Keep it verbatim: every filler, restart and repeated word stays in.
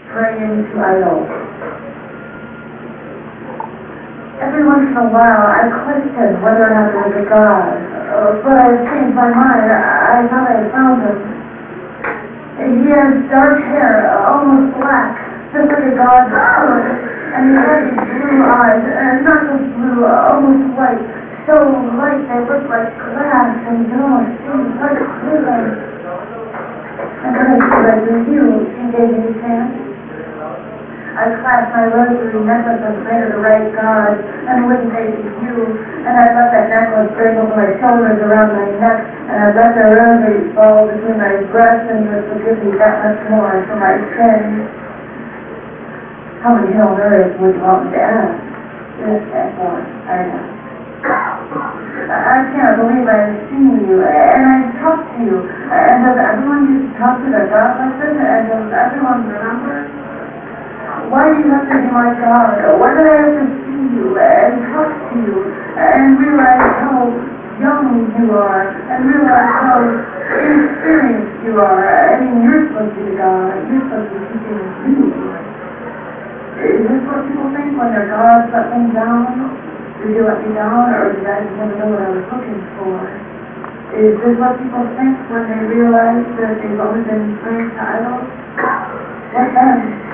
praying to idols. Every once in a while, I questioned whether or not there was a God, uh, but I changed my mind. I, I thought I had found him. He has dark hair, uh, almost black, just like a God's foot, and he has these blue eyes, and not so blue, uh, almost white, so light they look like glass, and you can almost see like glitter. And then I said, I with you, he gave me his hand. I clasped my rosary necklace and prayed to the right God, and wouldn't take it you, and I let that necklace break over my shoulders around my neck, and I let the rosary fall between my breasts, and you would forgive me that much more for my sins. How many Hail Marys would you want me to ask? Yes, that's one. I know. I can't believe I've seen you, and I've talked to you, and does everyone used to talk to their God like this, and does everyone remember? Why do you have to be my God? Why did I have to see you and talk to you and realize how young you are and realize how inexperienced you are? I mean, you're supposed to be the God. You're supposed to be teaching me. Is this what people think when their gods let them down? Did you let me down, or did I just never know what I was looking for? Is this what people think when they realize that they've only been praying to idols? What then?